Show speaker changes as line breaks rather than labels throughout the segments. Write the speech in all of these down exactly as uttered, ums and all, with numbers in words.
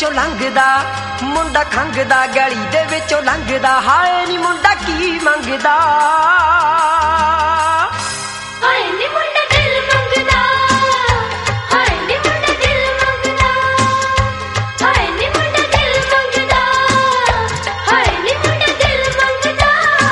ਵਿੱਚੋਂ ਲੰਘਦਾ, ਮੁੰਡਾ ਖੰਘਦਾ ਗਲੀ ਦੇ ਵਿੱਚੋਂ ਲੰਘਦਾ, ਹਾਏ ਨੀ ਮੁੰਡਾ ਕੀ ਮੰਗਦਾ,
ਹਾਏ ਨੀ ਮੁੰਡਾ ਦਿਲ ਮੰਗਦਾ, ਹਾਏ ਨੀ ਮੁੰਡਾ ਦਿਲ ਮੰਗਦਾ, ਹਾਏ ਨੀ ਮੁੰਡਾ ਦਿਲ ਮੰਗਦਾ, ਹਾਏ ਨੀ ਮੁੰਡਾ ਦਿਲ ਮੰਗਦਾ।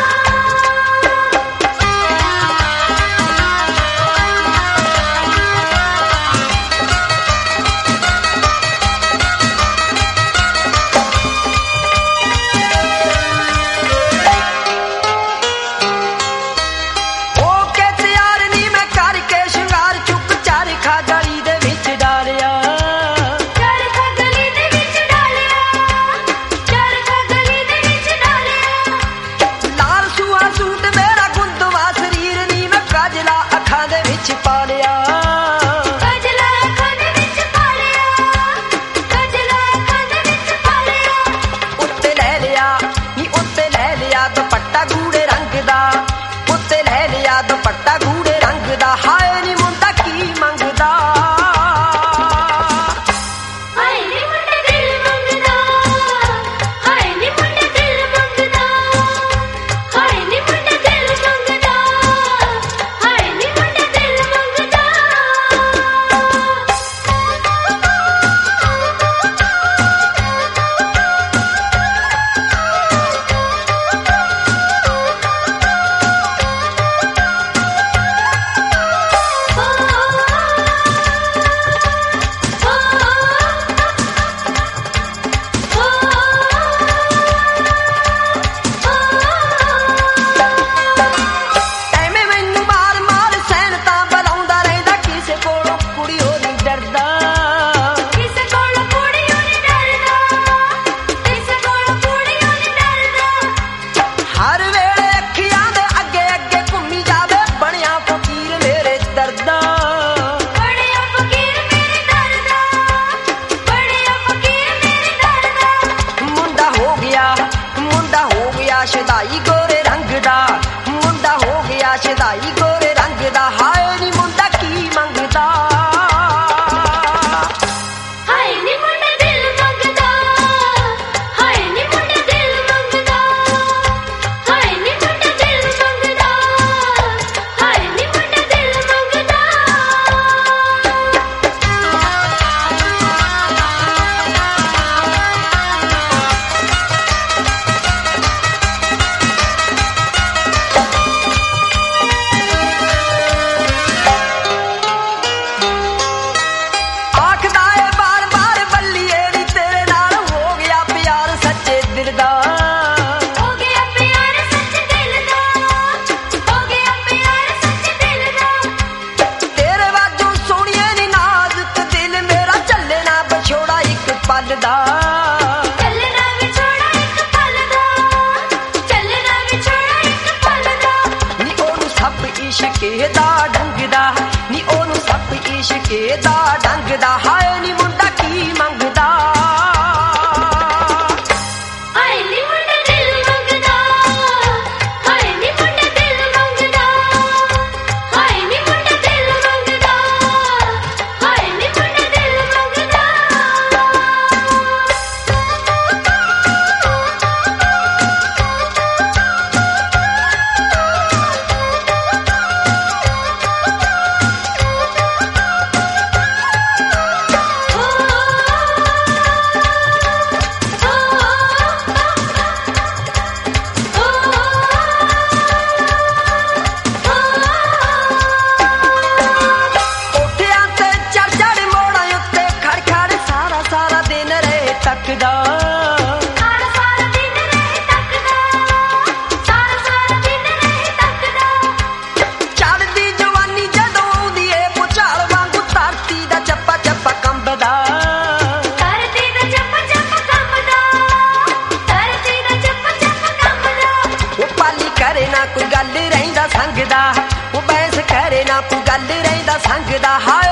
ਦੁਪੱਟਾ ਗੂੜੇ ਰੰਗ ਦਾ, ਉੱਤੇ ਲੈ ਲਿਆ ਦੁਪੱਟਾ ਗੂੜੇ ਰੰਗ ਦਾ, ਹਾਏ ਨੀ ਮੁੰਡਾ ਕੀ ਮੰਗਦਾ, ਹਾਏ ਨੀ ਮੁੰਡਾ ਦਿਲ ਮੰਗਦਾ, ਹਾਏ ਨੀ ਮੁੰਡਾ ਦਿਲ ਮੰਗਦਾ, ਹਾਏ ਨੀ ਮੁੰਡਾ ਦਿਲ ਮੰਗਦਾ, ਹਾਏ ਨੀ ਮੁੰਡਾ ਦਿਲ ਮੰਗਦਾ। ਸ਼ਦਾਈ ਗੋਰੇ ਰੰਗ ਦਾ, ਮੁੰਡਾ ਹੋ ਗਿਆ ਸ਼ਦਾਈ ਗੋਰੇ ਰੰਗ ਦਾ, ਹਾਏ ਨੀ ਮੁੰਡਾ ਕੀ ਮੰਗਦਾ, ਹਾਏ ਨੀ ਮੁੰਡਾ ਦਿਲ ਮੰਗਦਾ, ਹਾਏ ਨੀ ਮੁੰਡਾ ਦਿਲ ਮੰਗਦਾ, ਹਾਏ ਨੀ ਮੁੰਡਾ ਦਿਲ ਮੰਗਦਾ, ਹਾਏ ਨੀ ਮੁੰਡਾ ਦਿਲ ਮੰਗਦਾ। ਚੱਲਣਾ ਵਿਛੋੜਾ ਇੱਕ ਪਲ ਦਾ, ਚੱਲਣਾ ਵਿਛੋੜਾ ਇੱਕ ਪਲ ਦਾ,
ਨੀ ਉਹਨੂੰ ਸੱਪ ਇਸ਼ਕੇ ਦਾ ਡੰਗਦਾ, ਨੀ ਉਹਨੂੰ ਸੱਪ ਇਸ਼ਕੇ ਦਾ ਡੰਗਦਾ, ਹਾਏ ਨੀ ਮੁੰਡਾ ਕੀ ਮੰਗਦਾ,
ਹਾਏ ਨੀ ਮੁੰਡਾ ਦਿਲ ਮੰਗਦਾ, ਹਾਏ ਨੀ ਮੁੰਡਾ ਦਿਲ ਮੰਗਦਾ, ਹਾਏ ਨੀ ਮੁੰਡਾ ਦਿਲ ਮੰਗਦਾ, ਹਾਏ ਨੀ ਮੁੰਡਾ ਦਿਲ ਮੰਗਦਾ। ਸਾਰਾ ਸਾਰਾ ਦਿਨ ਰਹੇ ਤੱਕਦਾ, ਸਾਰਾ ਸਾਰਾ ਦਿਨ ਰਹੇ ਤੱਕਦਾ,
ਚੜ੍ਹਦੀ ਜਵਾਨੀ ਜਦੋਂ ਆਉਂਦੀ ਏ ਭੁਚਾਲ ਵਾਂਗੂ ਧਰਤੀ ਦਾ ਚੱਪਾ ਚੱਪਾ ਕੰਬਦਾ,
ਧਰਤੀ ਦਾ ਚੱਪਾ ਚੱਪਾ ਕੰਬਦਾ, ਧਰਤੀ ਦਾ ਚੱਪਾ ਚੱਪਾ ਕੰਬਦਾ,
ਉਹ ਪਾਲੀ ਕਰੇ ਨਾ ਕੋਈ ਗੱਲ ਰਹਿੰਦਾ ਸੰਗ ਦਾ, ਉਹ ਬੈਂਸ ਕਰੇ ਨਾ ਕੋਈ ਗੱਲ ਰਹਿੰਦਾ ਸੰਗ ਦਾ, ਹਾਏ